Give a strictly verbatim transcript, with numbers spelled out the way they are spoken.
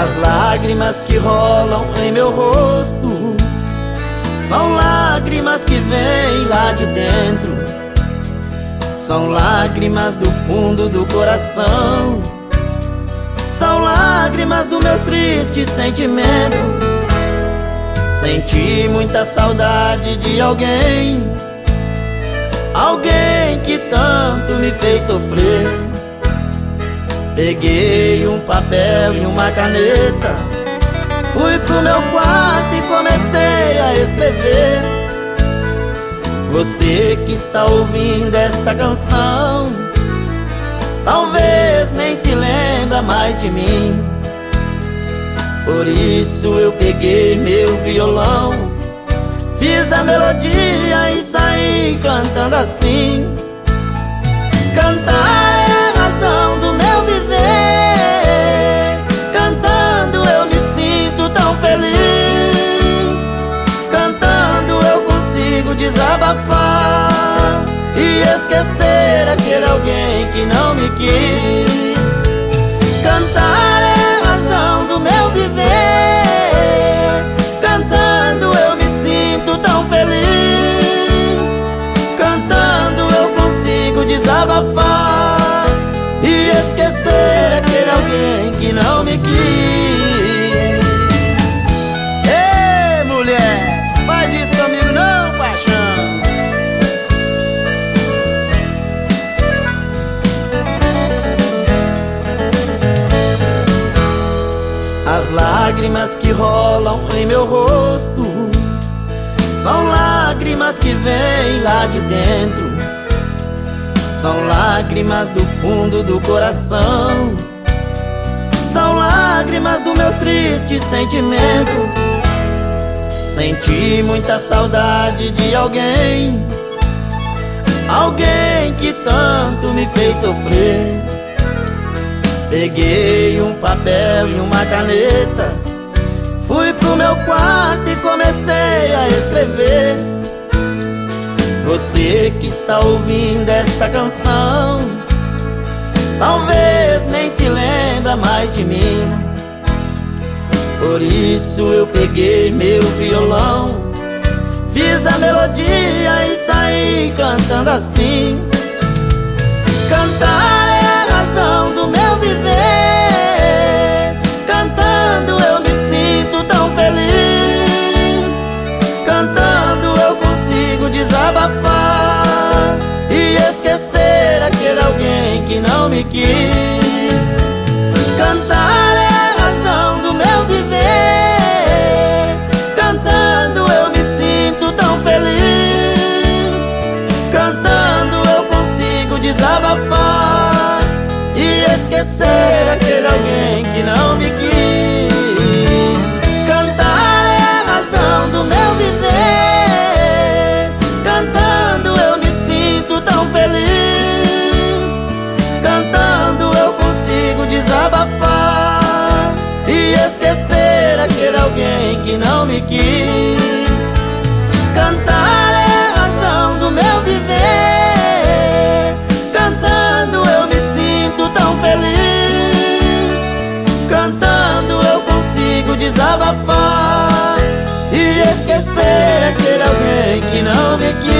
As lágrimas que rolam em meu rosto são lágrimas que vêm lá de dentro, são lágrimas do fundo do coração, são lágrimas do meu triste sentimento. Senti muita saudade de alguém, alguém que tanto me fez sofrer. Peguei um papel e uma caneta, fui pro meu quarto e comecei a escrever. Você que está ouvindo esta canção, talvez nem se lembra mais de mim. Por isso eu peguei meu violão, fiz a melodia e saí cantando assim. Cantar é a razão do meu viver, cantando eu me sinto tão feliz, cantando eu consigo desabafar e esquecer aquele alguém que não me quis. Cantar é a razão do meu viver, cantando eu me sinto tão feliz, cantando eu consigo desabafar e esquecer aquele alguém que não me quis. Ei, mulher, faz isso comigo não, paixão. As lágrimas que rolam em meu rosto são lágrimas que vêm lá de dentro, são lágrimas do fundo do coração, são lágrimas do meu triste sentimento. Senti muita saudade de alguém, alguém que tanto me fez sofrer. Peguei um papel e uma caneta, fui pro meu quarto e comecei a escrever. Você que está ouvindo esta canção, talvez nem se lembra mais de mim. Por isso eu peguei meu violão, fiz a melodia e saí cantando assim. Cantar é a razão do meu viver, cantando eu me sinto tão feliz, cantando eu consigo desabafar e esquecer aquele alguém que não me quis. Cantar é a razão do meu viver, cantando eu me sinto tão feliz, cantando eu consigo desabafar e esquecer aquele alguém que não me quis. Cantar é a razão do meu viver, cantando eu me sinto tão feliz, cantando eu consigo desabafar e esquecer aquele alguém que não me quis. Cantar é a razão do meu viver, cantando eu me sinto tão feliz, cantando eu consigo desabafar e esquecer aquele alguém que não me quis.